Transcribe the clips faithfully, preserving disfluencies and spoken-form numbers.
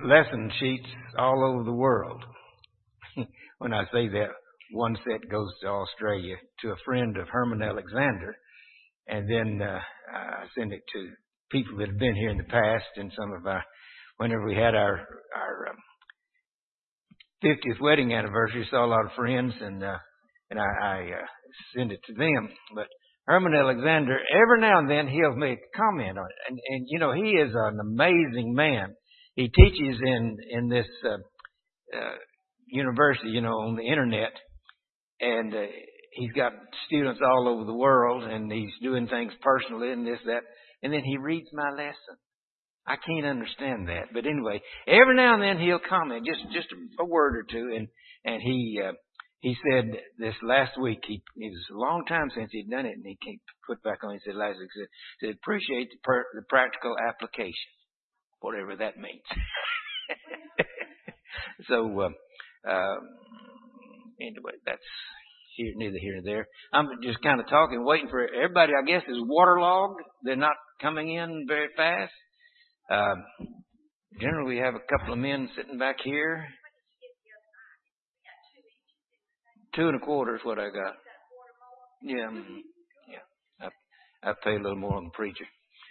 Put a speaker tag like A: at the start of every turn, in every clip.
A: lesson sheets all over the world. When I say that, one set goes to Australia to a friend of Herman Alexander, and then uh, I send it to people that have been here in the past, and some of our, whenever we had our our um, fiftieth wedding anniversary, saw a lot of friends, and uh, and I, I uh, send it to them. But Herman Alexander, every now and then he'll make a comment on it, and and you know, he is an amazing man. He teaches in in this uh, uh, university, you know, on the internet, and uh, he's got students all over the world, and he's doing things personally and this, that. And then he reads my lesson. I can't understand that. But anyway, every now and then he'll comment, just just a, a word or two. And, and he uh, he said this last week, he, it was a long time since he'd done it, and he came put back on. He said last week, he said, he said appreciate the, per, the practical application, whatever that means. so, uh, uh, anyway, that's here, neither here nor there. I'm just kind of talking, waiting for everybody, I guess, is waterlogged. They're not coming in very fast. Um, generally, we have a couple of men sitting back here. Two and a quarter is what I got. Yeah, yeah. I, I pay a little more on the preacher.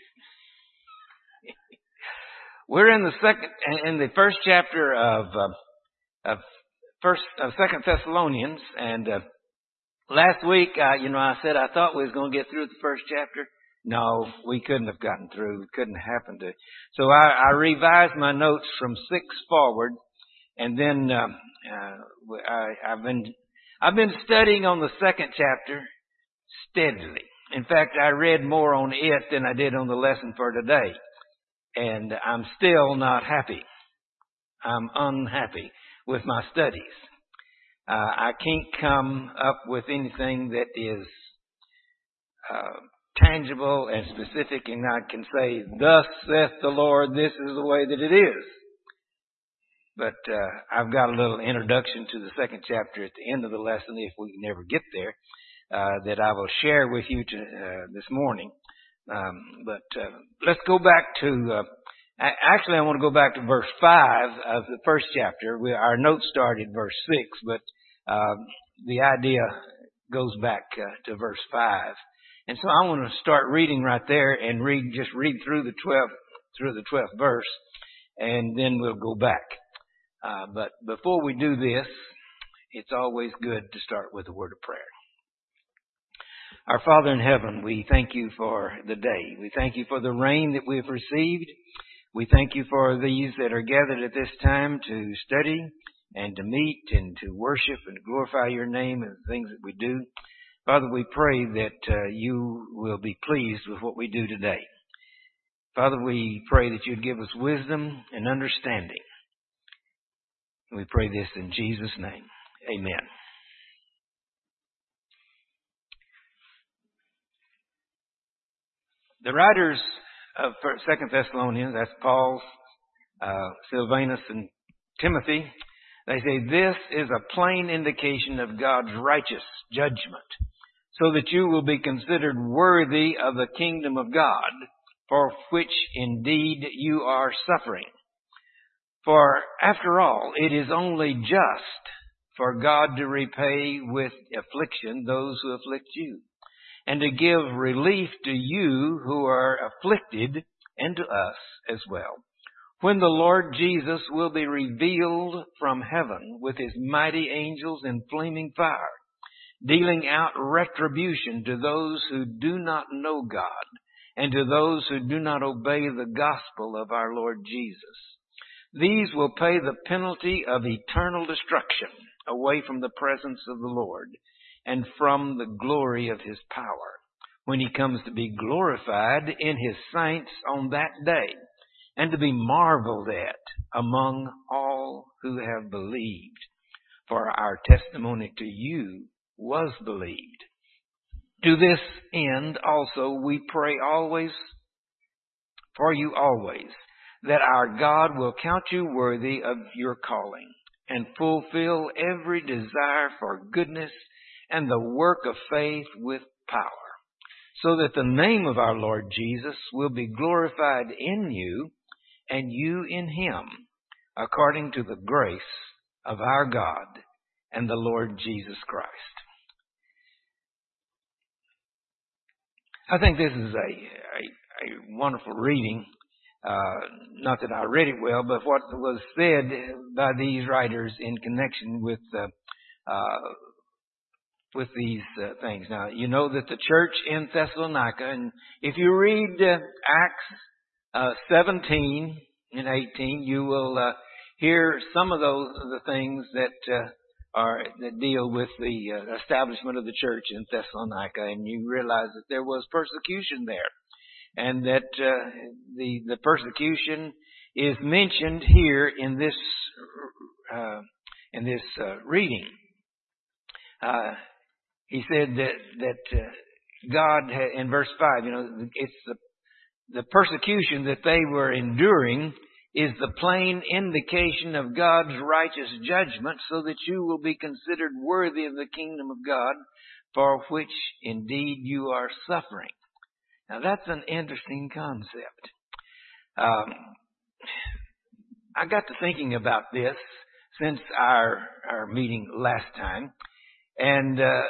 A: We're in the second, in the first chapter of uh, of first of Second Thessalonians, and uh, last week, uh, you know, I said I thought we was going to get through the first chapter. No, we couldn't have gotten through. It couldn't have happened to. So I, I revised my notes from six forward, and then um, uh, I, I've been I've been studying on the second chapter steadily. In fact, I read more on it than I did on the lesson for today, and I'm still not happy. I'm unhappy with my studies. Uh, I can't come up with anything that is uh, tangible and specific, and I can say, thus saith the Lord, this is the way that it is. But uh, I've got a little introduction to the second chapter at the end of the lesson, if we can ever get there, uh, that I will share with you to, uh, this morning. Um, but uh, let's go back to, uh, actually I want to go back to verse five of the first chapter. We, our notes started verse six, but uh, the idea goes back uh, to verse five. And so I want to start reading right there and read, just read through the twelfth, through the twelfth verse, and then we'll go back. Uh, but before we do this, it's always good to start with a word of prayer. Our Father in heaven, we thank you for the day. We thank you for the rain that we've received. We thank you for these that are gathered at this time to study and to meet and to worship and glorify your name and the things that we do. Father, we pray that uh, you will be pleased with what we do today. Father, we pray that you'd give us wisdom and understanding. We pray this in Jesus' name. Amen. The writers of Second Thessalonians, that's Paul, uh, Silvanus, and Timothy, they say this is a plain indication of God's righteous judgment, so that you will be considered worthy of the kingdom of God, for which indeed you are suffering. For after all, it is only just for God to repay with affliction those who afflict you, and to give relief to you who are afflicted, and to us as well, when the Lord Jesus will be revealed from heaven with his mighty angels in flaming fire, dealing out retribution to those who do not know God, and to those who do not obey the gospel of our Lord Jesus. These will pay the penalty of eternal destruction away from the presence of the Lord and from the glory of his power, when he comes to be glorified in his saints on that day, and to be marveled at among all who have believed. For our testimony to you was believed. To this end also we pray always, for you always, that our God will count you worthy of your calling, and fulfill every desire for goodness and the work of faith with power, so that the name of our Lord Jesus will be glorified in you, and you in him, according to the grace of our God and the Lord Jesus Christ. I think this is a, a, a wonderful reading. Uh, not that I read it well, but what was said by these writers in connection with uh, uh, with these uh, things. Now, you know that the church in Thessalonica, and if you read uh, Acts uh, seventeen and eighteen, you will uh, hear some of those the things that uh, are that deal with the uh, establishment of the church in Thessalonica, and you realize that there was persecution there. And that uh, the the persecution is mentioned here in this uh, in this uh, reading. Uh, he said that that uh, God had, in verse five, you know, it's the the persecution that they were enduring is the plain indication of God's righteous judgment, so that you will be considered worthy of the kingdom of God, for which indeed you are suffering. Now, that's an interesting concept. Um, I got to thinking about this since our our meeting last time, and uh,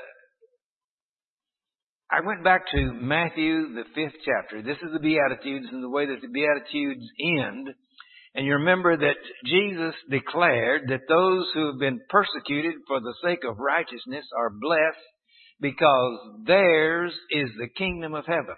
A: I went back to Matthew, the fifth chapter. This is the Beatitudes and the way that the Beatitudes end. And you remember that Jesus declared that those who have been persecuted for the sake of righteousness are blessed, because theirs is the kingdom of heaven.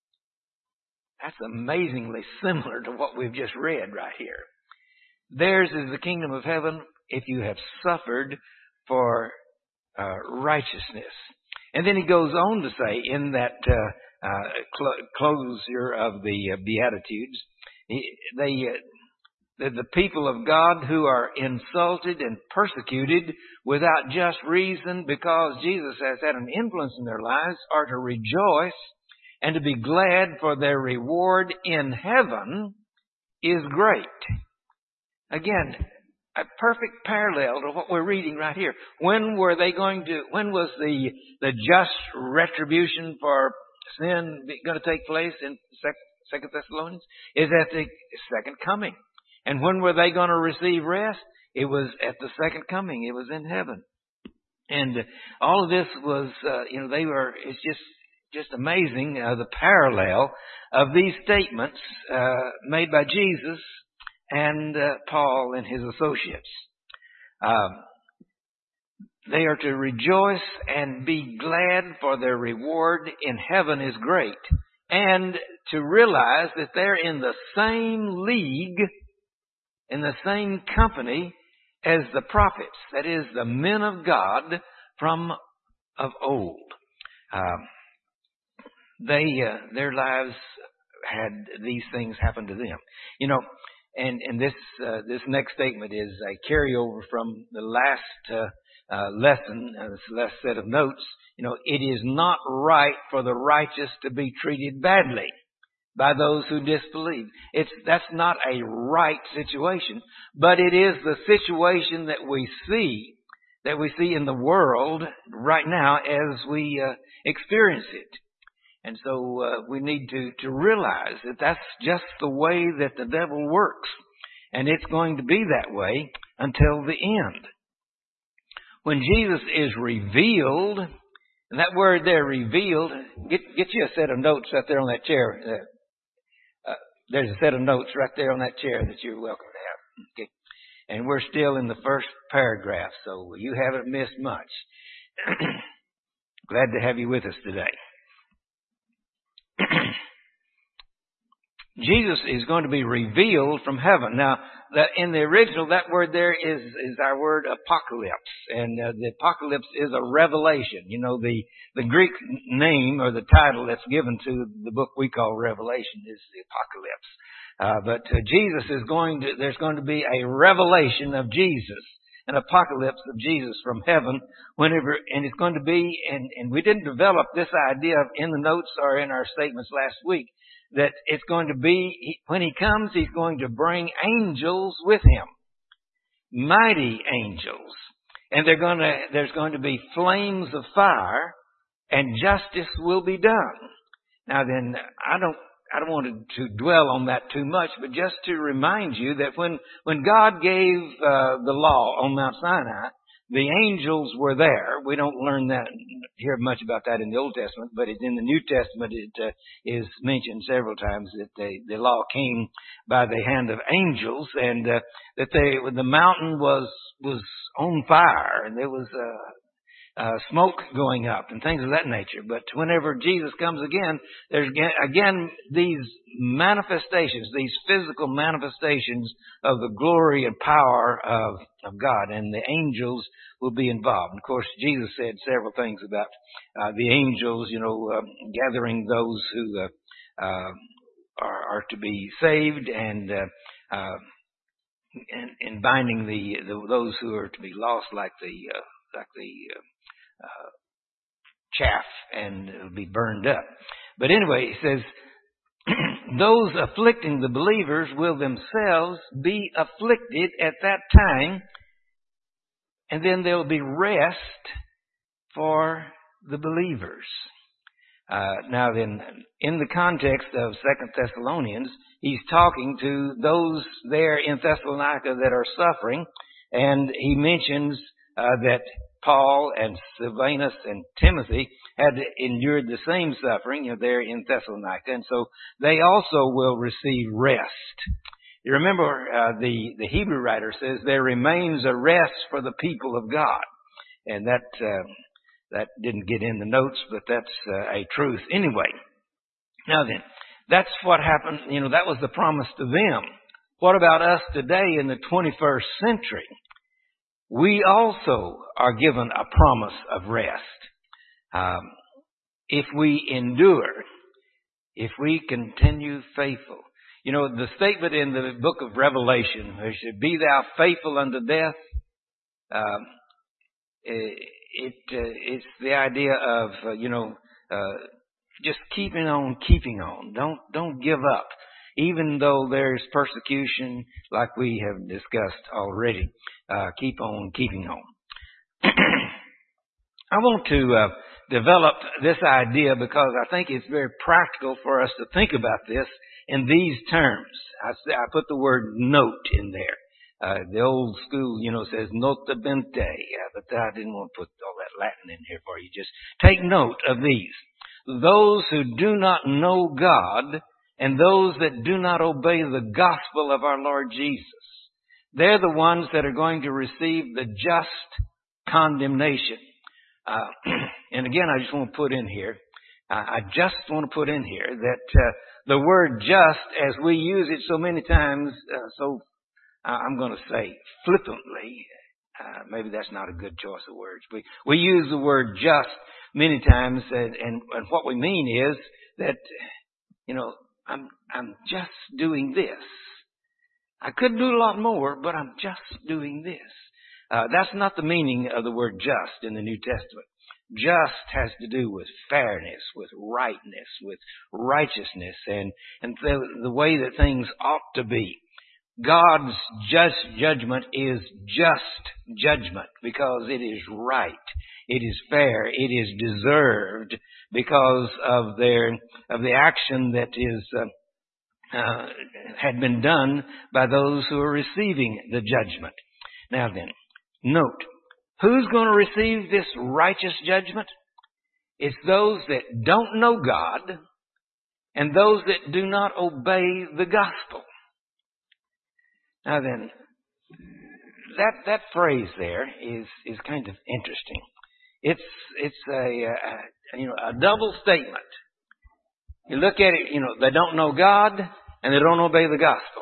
A: That's amazingly similar to what we've just read right here. Theirs is the kingdom of heaven if you have suffered for uh, righteousness. And then he goes on to say in that uh, uh, cl- closure of the uh, Beatitudes, he, they, uh, the, the people of God who are insulted and persecuted without just reason because Jesus has had an influence in their lives are to rejoice and to be glad, for their reward in heaven is great. Again, a perfect parallel to what we're reading right here. When were they going to, when was the, the just retribution for sin going to take place in Second Thessalonians? Is at the second coming. And when were they going to receive rest? It was at the second coming. It was in heaven. And all of this was, uh, you know, they were, it's just, Just amazing, uh, the parallel of these statements uh, made by Jesus and uh, Paul and his associates. Um, they are to rejoice and be glad, for their reward in heaven is great. And to realize that they're in the same league, in the same company as the prophets. That is, the men of God from of old. Um, They, uh, their lives had these things happen to them. You know, and, and this, uh, this next statement is a carryover from the last, uh, uh, lesson, uh, this last set of notes. You know, it is not right for the righteous to be treated badly by those who disbelieve. It's, that's not a right situation, but it is the situation that we see, that we see in the world right now as we, uh, experience it. And so uh, we need to, to realize that that's just the way that the devil works. And it's going to be that way until the end. When Jesus is revealed, and that word there, revealed, get, get you a set of notes right there on that chair. Uh, uh, there's a set of notes right there on that chair that you're welcome to have. Okay. And we're still in the first paragraph, so you haven't missed much. Glad to have you with us today. Jesus is going to be revealed from heaven. Now, that in the original, that word there is, is our word apocalypse. And uh, the apocalypse is a revelation. You know, the, the Greek name or the title that's given to the book we call Revelation is the apocalypse. Uh, but uh, Jesus is going to, there's going to be a revelation of Jesus, an apocalypse of Jesus from heaven whenever, and it's going to be, and, and we didn't develop this idea in the notes or in our statements last week, that it's going to be, when he comes, he's going to bring angels with him. Mighty angels. And they're going to, there's going to be flames of fire, and justice will be done. Now then, I don't, I don't want to dwell on that too much, but just to remind you that when, when God gave uh, the law on Mount Sinai, the angels were there. We don't learn that, hear much about that in the Old Testament, but it's in the New Testament it uh, is mentioned several times that they, the law came by the hand of angels, and uh, that they, the mountain was was on fire, and there was uh, uh, smoke going up and things of that nature. But whenever Jesus comes again, there's again, again these manifestations, these physical manifestations of the glory and power of, of God, and the angels will be involved. And of course, Jesus said several things about uh, the angels, you know, um, gathering those who uh, uh, are, are to be saved, and uh, uh, and, and binding the, the those who are to be lost, like the uh, like the uh, Uh, chaff, and it'll be burned up. But anyway, it says, those afflicting the believers will themselves be afflicted at that time, and then there will be rest for the believers. Uh, now then, in the context of Second Thessalonians, he's talking to those there in Thessalonica that are suffering, and he mentions uh, that Paul and Silvanus and Timothy had endured the same suffering, you know, there in Thessalonica, and so they also will receive rest. You remember uh, the, the Hebrew writer says there remains a rest for the people of God, and that uh, that didn't get in the notes, but that's uh, a truth anyway. Now then, that's what happened, you know, that was the promise to them. What about us today in the twenty-first century? We also are given a promise of rest. Um, if we endure, if we continue faithful. You know, the statement in the book of Revelation, there should be thou faithful unto death. Um, it, it uh, it's the idea of, uh, you know, uh, just keeping on, keeping on. Don't, don't give up. Even though there's persecution, like we have discussed already, uh, keep on keeping on. I want to uh, develop this idea because I think it's very practical for us to think about this in these terms. I, I put the word note in there. Uh, the old school, you know, says nota bene, yeah, but I didn't want to put all that Latin in here for you. Just take note of these. Those who do not know God, and those that do not obey the gospel of our Lord Jesus. They're the ones that are going to receive the just condemnation. Uh, and again, I just want to put in here, uh, I just want to put in here that uh, the word just, as we use it so many times, uh, so uh, I'm going to say flippantly, uh, maybe that's not a good choice of words. We, we use the word just many times, and, and, and what we mean is that, you know, I'm, I'm just doing this. I could do a lot more, but I'm just doing this. Uh, that's not the meaning of the word just in the New Testament. Just has to do with fairness, with rightness, with righteousness, and, and the, the way that things ought to be. God's just judgment is just judgment because it is right. It is fair. It is deserved because of their, of the action that is, uh, uh, had been done by those who are receiving the judgment. Now then, note, who's going to receive this righteous judgment? It's those that don't know God and those that do not obey the gospel. Now then, that that phrase there is is kind of interesting. It's it's a, a you know a double statement. You look at it, you know, they don't know God and they don't obey the gospel.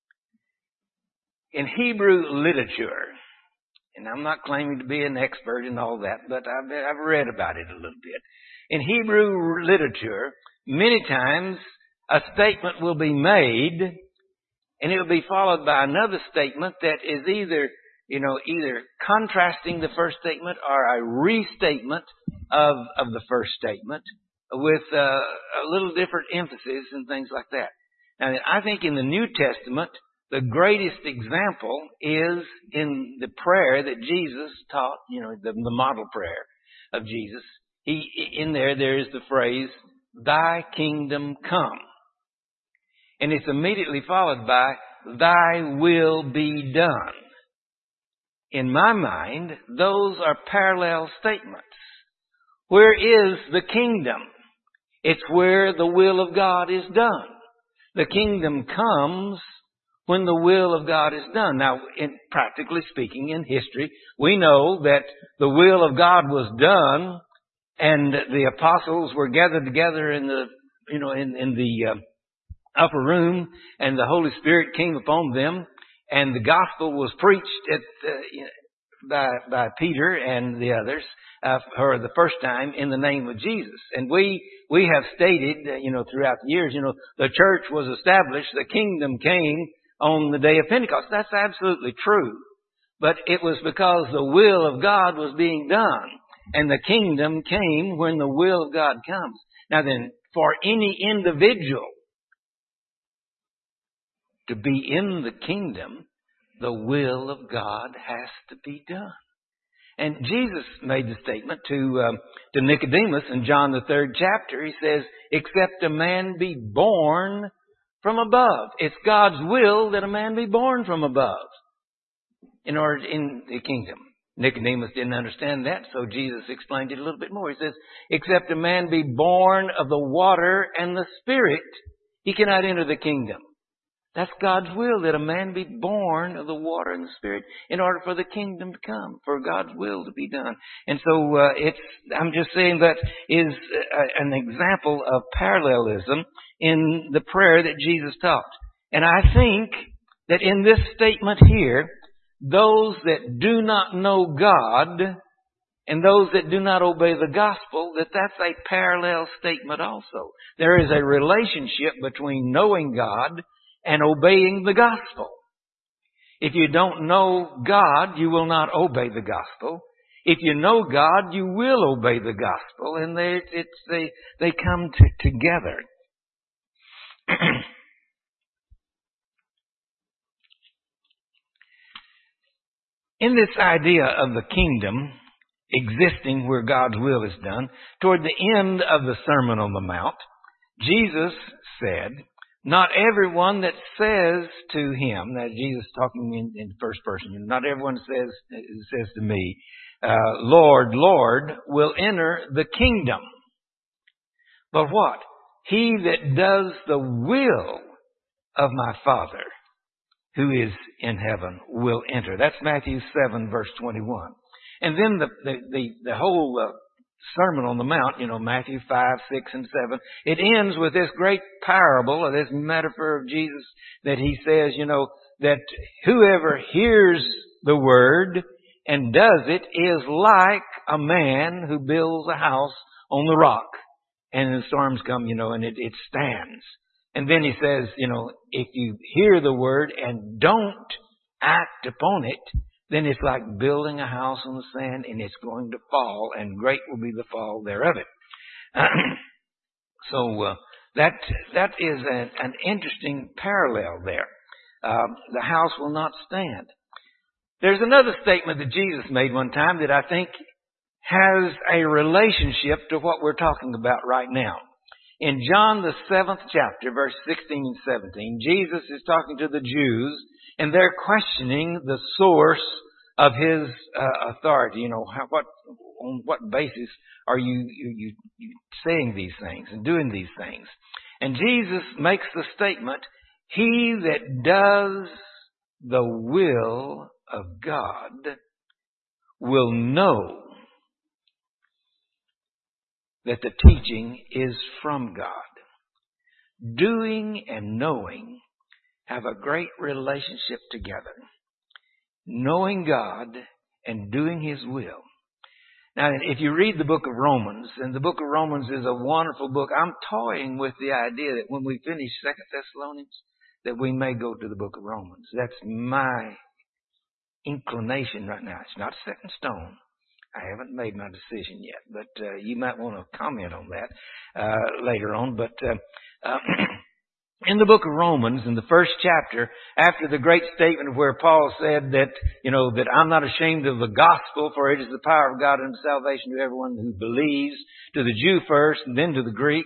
A: In Hebrew literature, and I'm not claiming to be an expert in all that, but I've I've read about it a little bit. In Hebrew literature, many times a statement will be made, and it will be followed by another statement that is either, you know, either contrasting the first statement or a restatement of, of the first statement with uh, a little different emphasis and things like that. Now, I think in the New Testament, the greatest example is in the prayer that Jesus taught, you know, the, the model prayer of Jesus. He, in there, there is the phrase, "Thy kingdom come." And it's immediately followed by, thy will be done. In my mind, those are parallel statements. Where is the kingdom? It's where the will of God is done. The kingdom comes when the will of God is done. Now, in, practically speaking, in history, we know that the will of God was done, and the apostles were gathered together in the, you know, in, in the uh, upper room, and the Holy Spirit came upon them, and the gospel was preached at uh, by by Peter and the others uh, for the first time in the name of Jesus. And we we have stated, uh, you know, throughout the years, you know, the church was established, the kingdom came on the day of Pentecost. That's absolutely true. But it was because the will of God was being done, and the kingdom came when the will of God comes. Now then, for any individual to be in the kingdom, the will of God has to be done. And Jesus made the statement to um, to Nicodemus in John the third chapter. He says, except a man be born from above. It's God's will that a man be born from above in order in the kingdom. Nicodemus didn't understand that, so Jesus explained it a little bit more. He says, except a man be born of the water and the Spirit, he cannot enter the kingdom. That's God's will, that a man be born of the water and the Spirit in order for the kingdom to come, for God's will to be done. And so uh, it's, I'm just saying that is uh, an example of parallelism in the prayer that Jesus taught. And I think that in this statement here, those that do not know God and those that do not obey the gospel, that that's a parallel statement also. There is a relationship between knowing God and obeying the gospel. If you don't know God, you will not obey the gospel. If you know God, you will obey the gospel, and they it's they they come to, together. In this idea of the kingdom existing where God's will is done, toward the end of the Sermon on the Mount, Jesus said, not everyone that says to him, now Jesus talking in, in first person, not everyone says says to me, uh, Lord, Lord, will enter the kingdom. But what? He that does the will of my Father who is in heaven will enter. That's Matthew seven, verse twenty-one. And then the the the, the whole uh, Sermon on the Mount, you know, Matthew five, six, and seven, it ends with this great parable, or this metaphor of Jesus that he says, you know, that whoever hears the word and does it is like a man who builds a house on the rock. And the storms come, you know, and it, it stands. And then he says, you know, if you hear the word and don't act upon it, then it's like building a house on the sand, and it's going to fall, and great will be the fall thereof it. so uh, that that is an, an interesting parallel there. Um, the house will not stand. There's another statement that Jesus made one time that I think has a relationship to what we're talking about right now. In John the seventh chapter, verse sixteen and seventeen, Jesus is talking to the Jews, and they're questioning the source of his uh, authority. You know, how, what on what basis are you, you you you saying these things and doing these things? And Jesus makes the statement, "He that does the will of God will know that the teaching is from God." Doing and knowing have a great relationship together. Knowing God and doing His will. Now, if you read the book of Romans, and the book of Romans is a wonderful book, I'm toying with the idea that when we finish Second Thessalonians, that we may go to the book of Romans. That's my inclination right now. It's not set in stone. I haven't made my decision yet, but uh, you might want to comment on that uh, later on. But uh, uh, in the book of Romans, in the first chapter, after the great statement where Paul said that, you know, that I'm not ashamed of the gospel, for it is the power of God unto salvation to everyone who believes, to the Jew first and then to the Greek.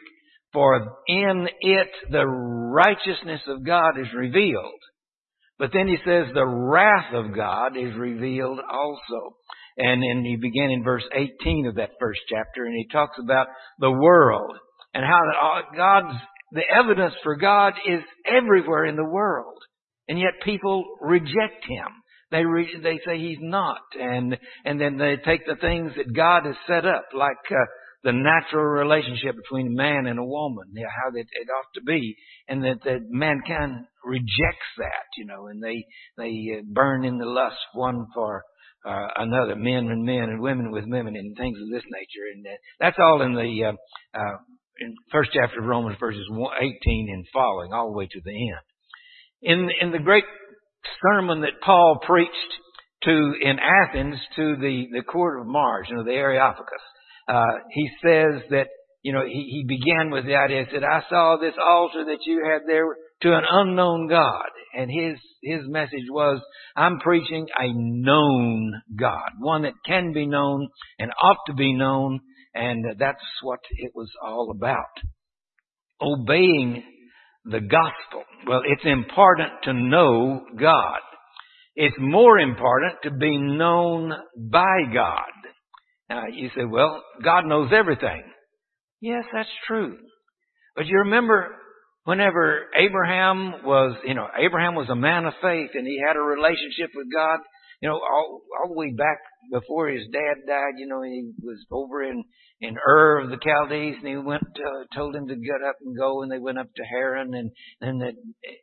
A: For in it the righteousness of God is revealed. But then he says the wrath of God is revealed also. And then he began in verse eighteen of that first chapter, and he talks about the world and how God's, the evidence for God is everywhere in the world. And yet people reject Him. They re, they say He's not. And, and then they take the things that God has set up, like, uh, the natural relationship between a man and a woman, you know, how that it ought to be, and that, that mankind rejects that, you know, and they, they burn in the lust one for uh, another, men and men and women with women and things of this nature. And uh, that's all in the, uh, uh, in first chapter of Romans, verses eighteen and following, all the way to the end. In, in the great sermon that Paul preached to, in Athens, to the, the court of Mars, you know, the Areopagus, Uh, he says that, you know, he, he began with the idea, he said, I saw this altar that you had there to an unknown God. And his, his message was, I'm preaching a known God, one that can be known and ought to be known. And that's what it was all about. Obeying the gospel. Well, it's important to know God. It's more important to be known by God. Now, you say, well, God knows everything. Yes, that's true. But you remember whenever Abraham was, you know, Abraham was a man of faith and he had a relationship with God, you know, all, all the way back before his dad died, you know, he was over in, in Ur of the Chaldees and he went, uh, told him to get up and go, and they went up to Haran, and, and that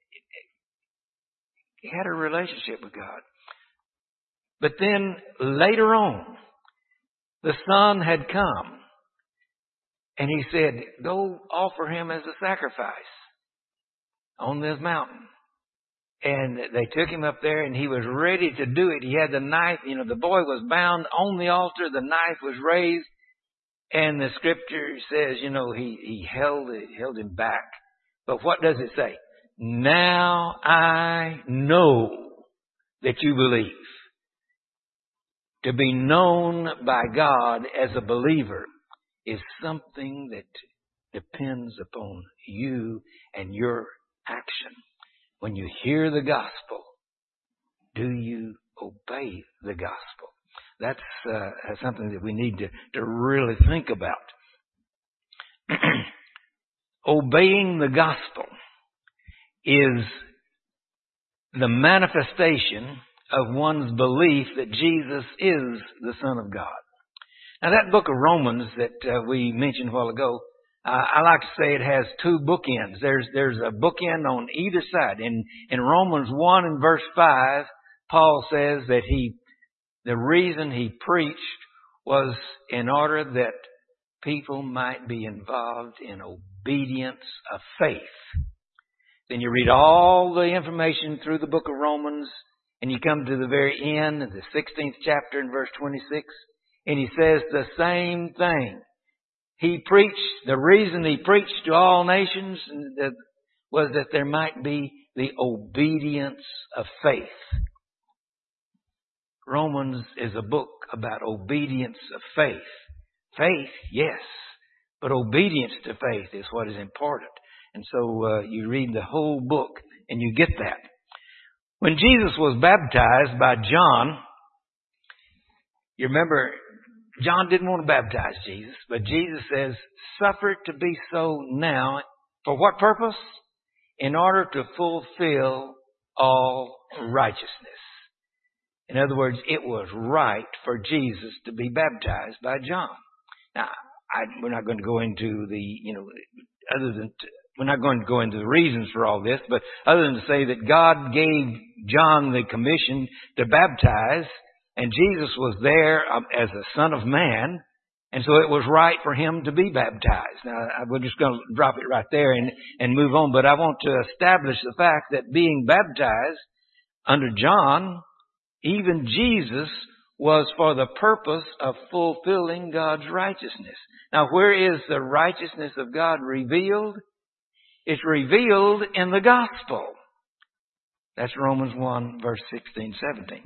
A: he had a relationship with God. But then later on, the son had come, and he said, go offer him as a sacrifice on this mountain. And they took him up there, and he was ready to do it. He had the knife, you know, the boy was bound on the altar, the knife was raised, and the scripture says, you know, he, he held it, held him back. But what does it say? Now I know that you believe. To be known by God as a believer is something that depends upon you and your action. When you hear the gospel, do you obey the gospel? That's uh, something that we need to, to really think about. Obeying the gospel is the manifestation of one's belief that Jesus is the Son of God. Now that book of Romans that uh, we mentioned a while ago, uh, I like to say it has two bookends. There's there's a bookend on either side. In in Romans one and verse five, Paul says that he the reason he preached was in order that people might be involved in obedience of faith. Then you read all the information through the book of Romans, and you come to the very end of the sixteenth chapter in verse twenty-six, and he says the same thing. He preached, the reason he preached to all nations was that there might be the obedience of faith. Romans is a book about obedience of faith. Faith, yes, but obedience to faith is what is important. And so uh, you read the whole book and you get that. When Jesus was baptized by John, you remember, John didn't want to baptize Jesus, but Jesus says, suffer it to be so now. For what purpose? In order to fulfill all righteousness. In other words, it was right for Jesus to be baptized by John. Now, I, we're not going to go into the, you know, other than, to, we're not going to go into the reasons for all this, but other than to say that God gave John the commission to baptize, and Jesus was there as a Son of Man, and so it was right for him to be baptized. Now, we're just going to drop it right there and, and move on, but I want to establish the fact that being baptized under John, even Jesus, was for the purpose of fulfilling God's righteousness. Now, where is the righteousness of God revealed? It's revealed in the gospel. That's Romans one, verse sixteen, seventeen.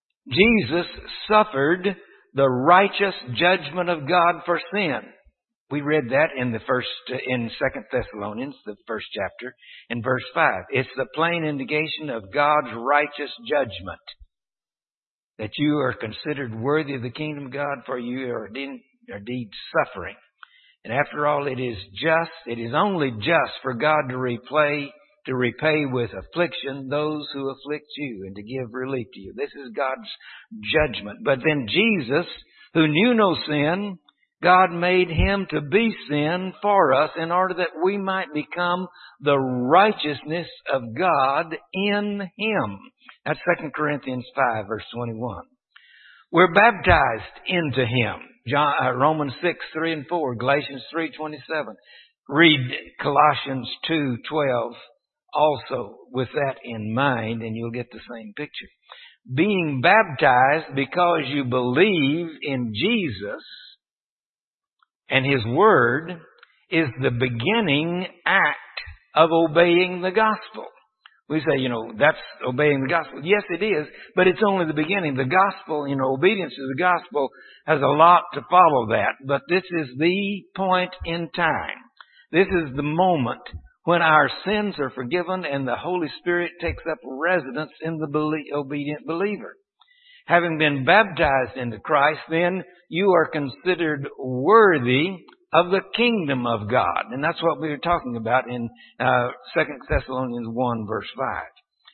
A: Jesus suffered the righteous judgment of God for sin. We read that in the first, in Second Thessalonians, the first chapter, in verse five. It's the plain indication of God's righteous judgment that you are considered worthy of the kingdom of God, for you are indeed suffering. And after all, it is just, it is only just for God to repay, to repay with affliction those who afflict you and to give relief to you. This is God's judgment. But then Jesus, who knew no sin, God made him to be sin for us in order that we might become the righteousness of God in him. That's Second Corinthians five, verse twenty-one. We're baptized into him. John, uh, Romans six, three and four, Galatians three, twenty-seven. Read Colossians two, twelve also with that in mind, and you'll get the same picture. Being baptized because you believe in Jesus and his word is the beginning act of obeying the gospel. We say, you know, that's obeying the gospel. Yes, it is, but it's only the beginning. The gospel, you know, obedience to the gospel has a lot to follow that. But this is the point in time. This is the moment when our sins are forgiven and the Holy Spirit takes up residence in the belie- obedient believer. Having been baptized into Christ, then you are considered worthy of the kingdom of God. And that's what we were talking about in uh, Second Thessalonians one, verse five.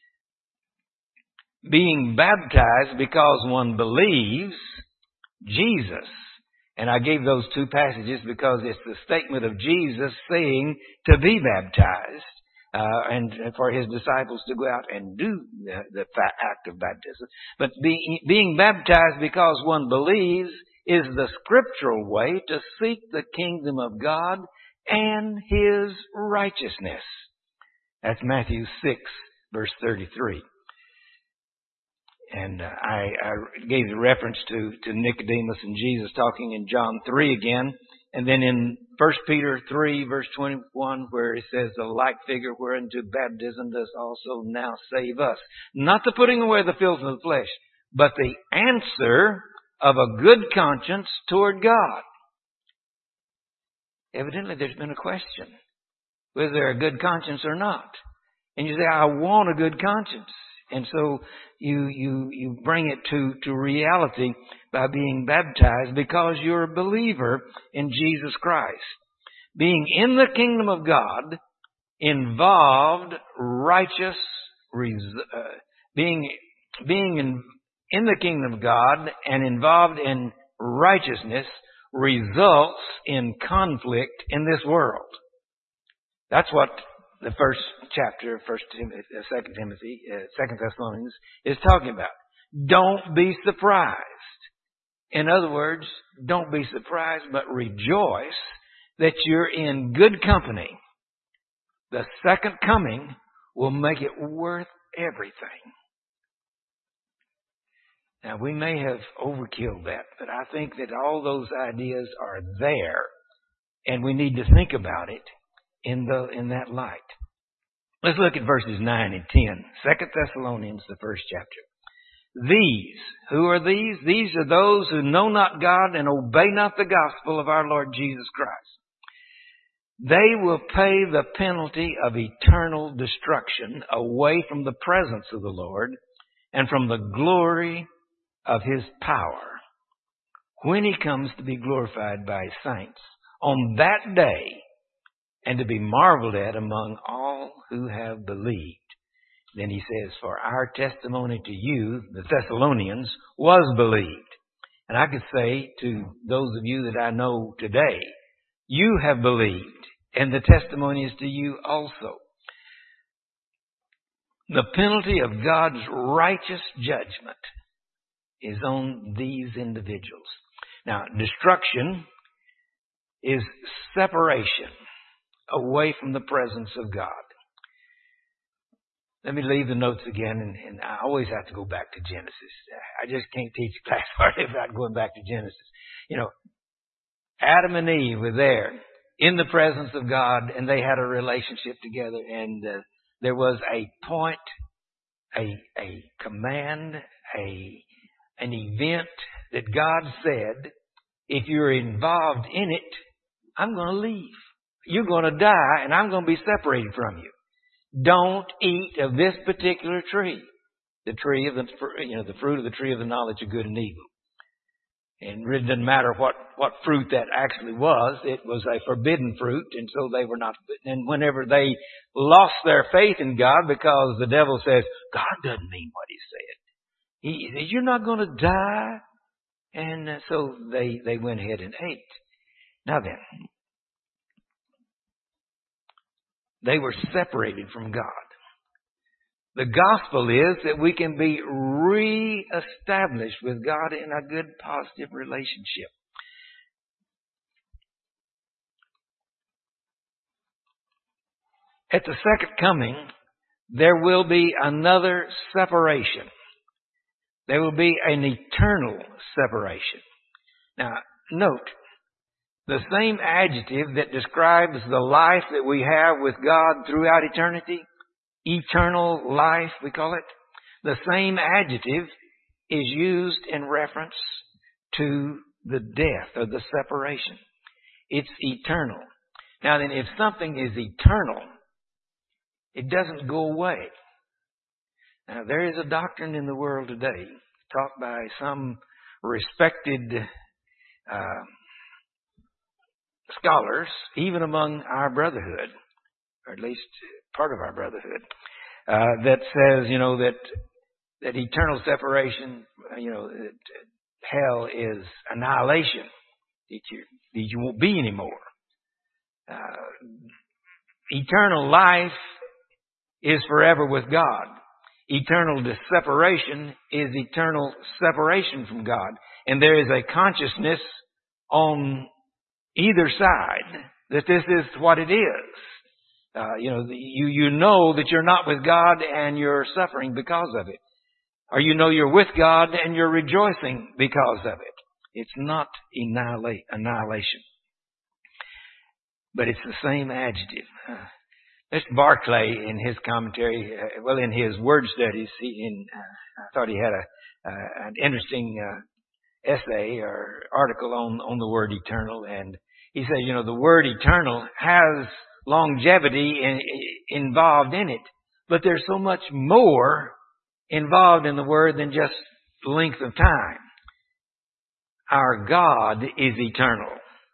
A: Being baptized because one believes Jesus. And I gave those two passages because it's the statement of Jesus saying to be baptized uh, and for his disciples to go out and do the, the act of baptism. But be, being baptized because one believes is the scriptural way to seek the kingdom of God and his righteousness. That's Matthew six, verse thirty-three. And uh, I, I gave the reference to, to Nicodemus and Jesus talking in John three again. And then in First Peter three, verse twenty-one, where it says, the like figure whereunto baptism does also now save us. Not the putting away the filth of the flesh, but the answer of a good conscience toward God. Evidently, there's been a question whether they're a good conscience or not. And you say, I want a good conscience. And so you you you bring it to, to reality by being baptized because you're a believer in Jesus Christ. Being in the kingdom of God involved righteous, uh, being being in, in the kingdom of God and involved in righteousness results in conflict in this world. That's what the first chapter of First Timothy, uh, Second Timothy, uh, Second Thessalonians is talking about. Don't be surprised. In other words, don't be surprised, but rejoice that you're in good company. The second coming will make it worth everything. Now, we may have overkilled that, but I think that all those ideas are there, and we need to think about it in the in that light. Let's look at verses nine and ten. Second Thessalonians, the first chapter. These, who are these? These are those who know not God and obey not the gospel of our Lord Jesus Christ. They will pay the penalty of eternal destruction away from the presence of the Lord and from the glory of his power when he comes to be glorified by his saints on that day and to be marveled at among all who have believed. Then he says, for our testimony to you, the Thessalonians, was believed. And I could say to those of you that I know today, you have believed, and the testimony is to you also. The penalty of God's righteous judgment is on these individuals. Now, destruction is separation away from the presence of God. Let me leave the notes again, and, and I always have to go back to Genesis. I just can't teach a class hardly without going back to Genesis. You know, Adam and Eve were there in the presence of God, and they had a relationship together, and uh, there was a point, a a command, a an event that God said, if you're involved in it, I'm going to leave. You're going to die, and I'm going to be separated from you. Don't eat of this particular tree, the tree of the, you know, the fruit of the tree of the knowledge of good and evil. And it really didn't matter what, what fruit that actually was. It was a forbidden fruit, and so they were not. And whenever they lost their faith in God, because the devil says, God doesn't mean what he said. He says, you're not going to die. And so they, they went ahead and ate. Now then, they were separated from God. The gospel is that we can be re-established with God in a good, positive relationship. At the second coming, there will be another separation. There will be an eternal separation. Now, note, the same adjective that describes the life that we have with God throughout eternity, eternal life, we call it. The same adjective is used in reference to the death or the separation. It's eternal. Now then, if something is eternal, it doesn't go away. Now, there is a doctrine in the world today taught by some respected uh, scholars, even among our brotherhood, or at least part of our brotherhood, uh, that says, you know, that that eternal separation, you know, that hell is annihilation. That you, that you won't be anymore. Uh, eternal life is forever with God. Eternal separation is eternal separation from God. And there is a consciousness on either side that this is what it is. Uh, you know, you, you know that you're not with God and you're suffering because of it. Or you know you're with God and you're rejoicing because of it. It's not annihilate, annihilation. But it's the same adjective. Uh, Mister Barclay, in his commentary, uh, well, in his word studies, he, in, uh, I thought he had a uh, an interesting uh, essay or article on, on the word eternal. And he said, you know, the word eternal has longevity in, involved in it, but there's so much more involved in the word than just length of time. Our God is eternal.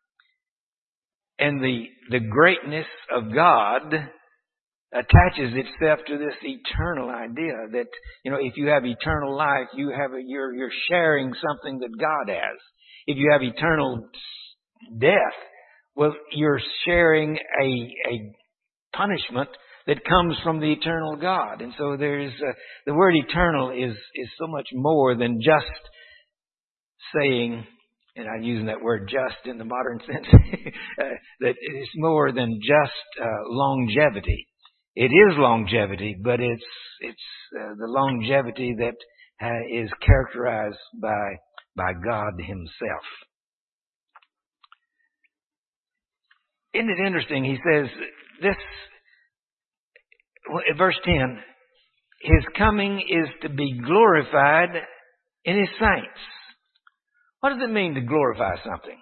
A: And the, the greatness of God attaches itself to this eternal idea that, you know, if you have eternal life, you have a, you're, you're sharing something that God has. If you have eternal death, well, you're sharing a, a punishment that comes from the eternal God. And so there's, uh, the word eternal is, is so much more than just saying, and I'm using that word just in the modern sense, uh, that it's more than just uh, longevity. It is longevity, but it's it's uh, the longevity that uh, is characterized by by God Himself. Isn't it interesting? He says this, verse ten, His coming is to be glorified in His saints. What does it mean to glorify something?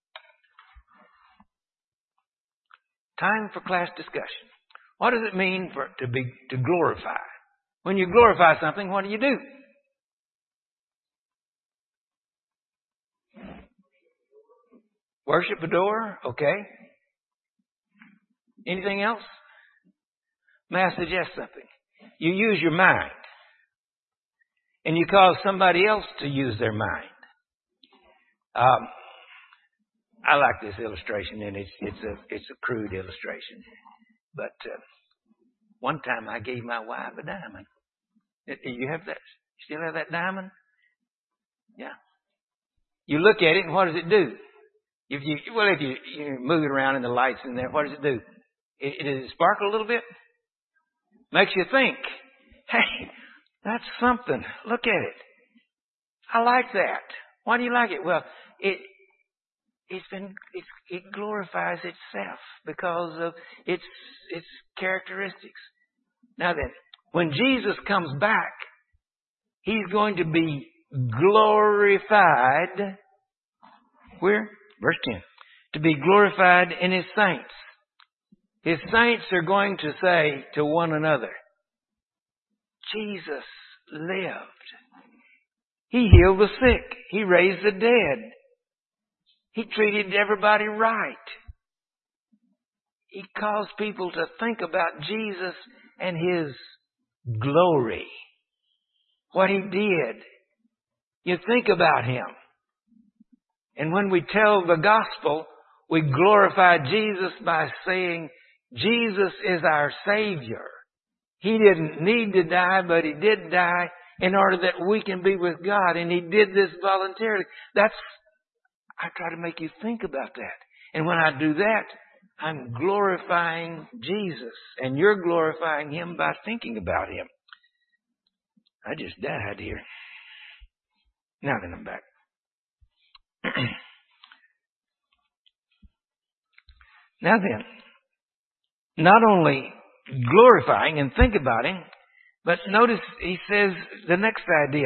A: Time for class discussion. What does it mean for to be to glorify? When you glorify something, what do you do? Worship, adore, okay. Anything else? May I suggest something? You use your mind, and you cause somebody else to use their mind. Um, I like this illustration, and it's it's a it's a crude illustration. But uh, one time I gave my wife a diamond. You have that? You still have that diamond? Yeah. You look at it, and what does it do? If you well, if you, you move it around and the light's in there, what does it do? It, it, does it sparkle a little bit? Makes you think. Hey, that's something. Look at it. I like that. Why do you like it? Well, it it's been it's, it glorifies itself because of its its characteristics. Now then, when Jesus comes back, He's going to be glorified. Where? Verse ten. to be glorified in His saints. His saints are going to say to one another, Jesus lived. He healed the sick. He raised the dead. He treated everybody right. He caused people to think about Jesus and His glory. What He did. You think about Him. And when we tell the gospel, we glorify Jesus by saying, Jesus is our Savior. He didn't need to die, but He did die in order that we can be with God. And He did this voluntarily. That's, I try to make you think about that. And when I do that, I'm glorifying Jesus. And you're glorifying Him by thinking about Him. I just died here. Now then I'm back. Now then, not only glorifying and think about Him, but notice he says the next idea.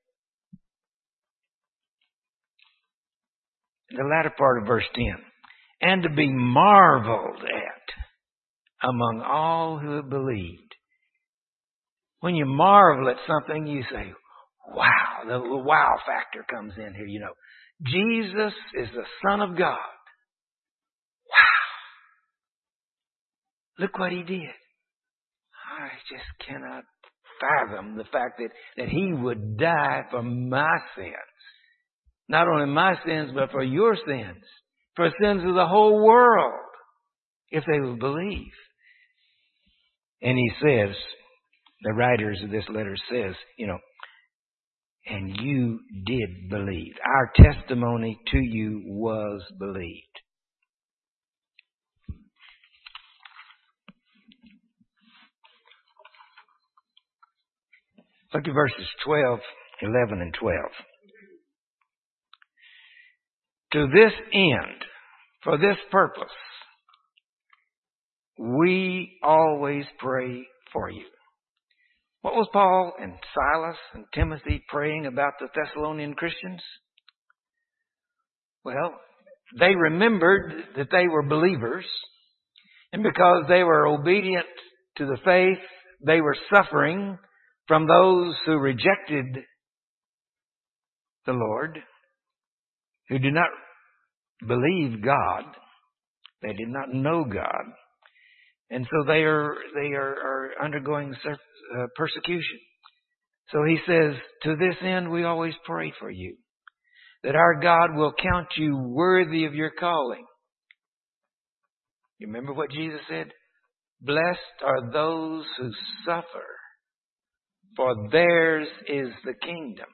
A: The latter part of verse ten. And to be marveled at among all who have believed. When you marvel at something, you say, wow, the wow factor comes in here, you know. Jesus is the Son of God. Wow. Look what He did. I just cannot fathom the fact that, that He would die for my sins. Not only my sins, but for your sins. For sins of the whole world. If they will believe. And he says, the writers of this letter says, you know, and you did believe. Our testimony to you was believed. Look at verses twelve, eleven, and twelve. To this end, for this purpose, we always pray for you. What was Paul and Silas and Timothy praying about the Thessalonian Christians? Well, they remembered that they were believers, and because they were obedient to the faith, they were suffering from those who rejected the Lord, who did not believe God. They did not know God. And so they are they are, are undergoing uh, persecution. So he says, to this end we always pray for you, that our God will count you worthy of your calling. You remember what Jesus said? Blessed are those who suffer, for theirs is the kingdom.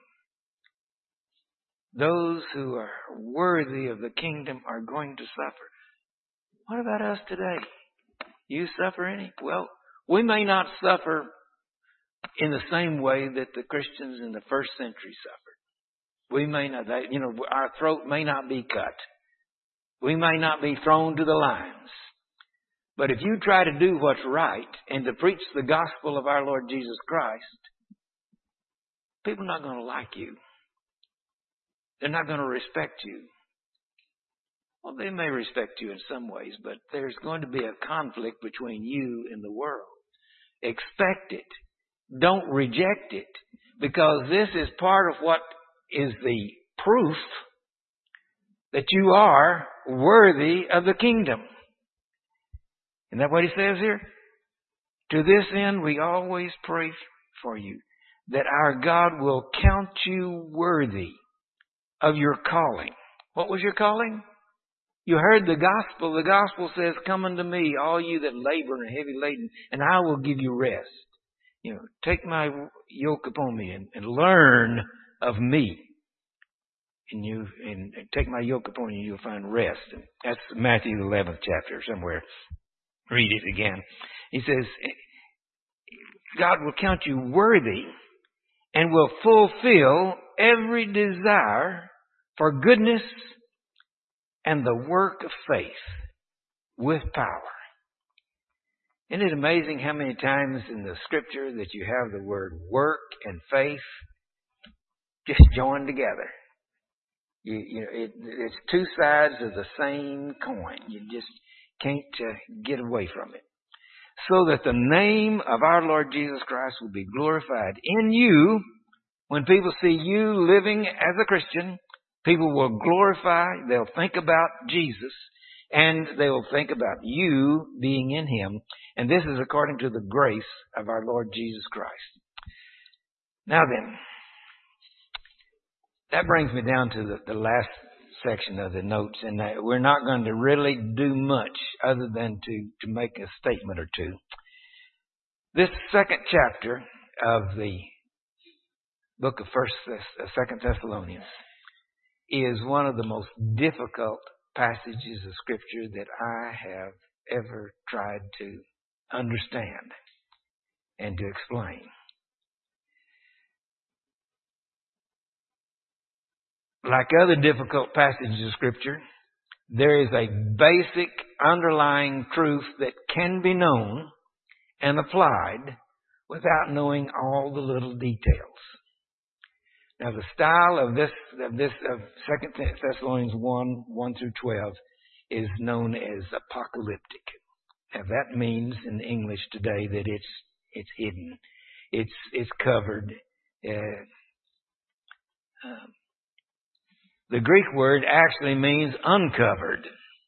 A: Those who are worthy of the kingdom are going to suffer. What about us today? You suffer any? Well, we may not suffer in the same way that the Christians in the first century suffered. We may not, they, you know, our throat may not be cut. We may not be thrown to the lions. But if you try to do what's right and to preach the gospel of our Lord Jesus Christ, people are not going to like you. They're not going to respect you. Well, they may respect you in some ways, but there's going to be a conflict between you and the world. Expect it. Don't reject it, because this is part of what is the proof that you are worthy of the kingdom. Isn't that what he says here? To this end, we always pray for you, that our God will count you worthy of your calling. What was your calling? You heard the gospel. The gospel says, come unto me, all you that labor and are heavy laden, and I will give you rest. You know, take my yoke upon me and, and learn of me. And you and take my yoke upon you, you'll find rest. And that's Matthew the eleventh chapter somewhere. Read it again. He says, God will count you worthy and will fulfill every desire for goodness and the work of faith with power. Isn't it amazing how many times in the scripture that you have the word work and faith just joined together? You, you know, it, it's two sides of the same coin. You just can't uh, get away from it. So that the name of our Lord Jesus Christ will be glorified in you. When people see you living as a Christian, people will glorify, they'll think about Jesus, and they will think about you being in Him. And this is according to the grace of our Lord Jesus Christ. Now then, that brings me down to the, the last section of the notes, and we're not going to really do much other than to, to make a statement or two. This second chapter of the book of First, Second Thessalonians is one of the most difficult passages of Scripture that I have ever tried to understand and to explain. Like other difficult passages of Scripture, there is a basic underlying truth that can be known and applied without knowing all the little details. Now, the style of this of this of Second Thessalonians one one through twelve is known as apocalyptic. Now, that means in English today that it's it's hidden, it's it's covered. Uh, um, The Greek word actually means uncovered.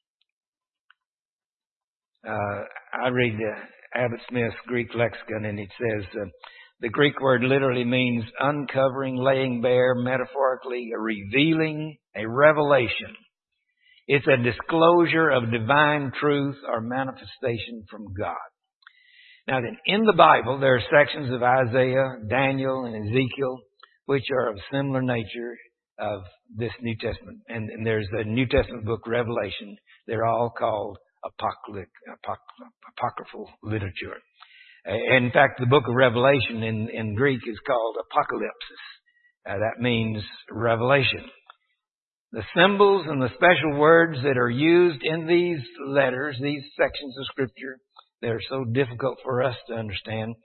A: Uh, I read uh, Abbott Smith's Greek lexicon, and it says uh, the Greek word literally means uncovering, laying bare, metaphorically, a revealing, a revelation. It's a disclosure of divine truth or manifestation from God. Now then, in the Bible, there are sections of Isaiah, Daniel, and Ezekiel which are of similar nature of this New Testament. And, and there's a New Testament book, Revelation. They're all called apocalyptic, apocryphal literature. In fact, the book of Revelation in, in Greek is called apocalypsis. Uh, that means revelation. The symbols and the special words that are used in these letters, these sections of Scripture, they're so difficult for us to understand.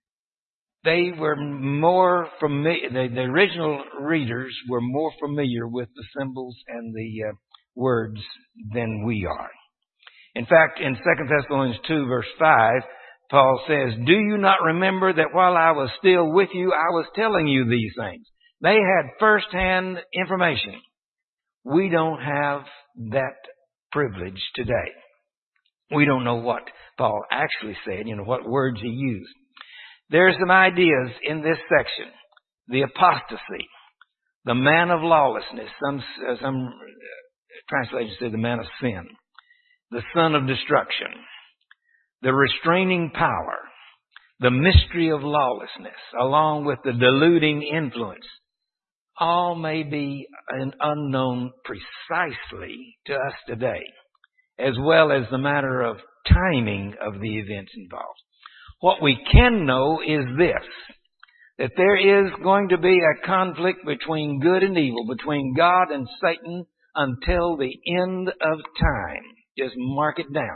A: They were more familiar, the, the original readers were more familiar with the symbols and the uh, words than we are. In fact, in Second Thessalonians two, verse five, Paul says, "Do you not remember that while I was still with you, I was telling you these things?" They had first-hand information. We don't have that privilege today. We don't know what Paul actually said, you know, what words he used. There are some ideas in this section. The apostasy, the man of lawlessness, some, uh, some translations say the man of sin, the son of destruction, the restraining power, the mystery of lawlessness, along with the deluding influence, all may be an unknown precisely to us today, as well as the matter of timing of the events involved. What we can know is this, that there is going to be a conflict between good and evil, between God and Satan until the end of time. Just mark it down.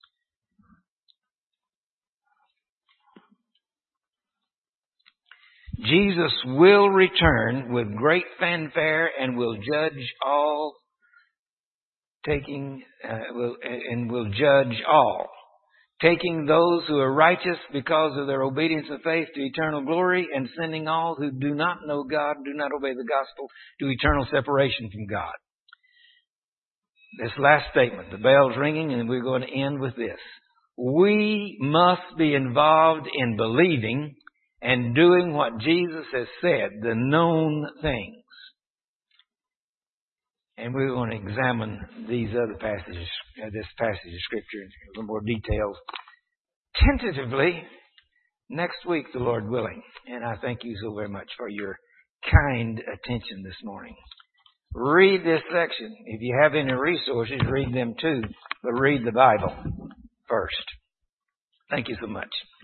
A: Jesus will return with great fanfare and will judge all, taking uh, will and will judge all, taking those who are righteous because of their obedience and faith to eternal glory, and sending all who do not know God, do not obey the gospel, to eternal separation from God. This last statement, the bell's ringing, and we're going to end with this. We must be involved in believing and doing what Jesus has said, the known things. And we're going to examine these other passages, uh, this passage of Scripture in a little more detail, tentatively next week, the Lord willing. And I thank you so very much for your kind attention this morning. Read this section. If you have any resources, read them too, but read the Bible first. Thank you so much.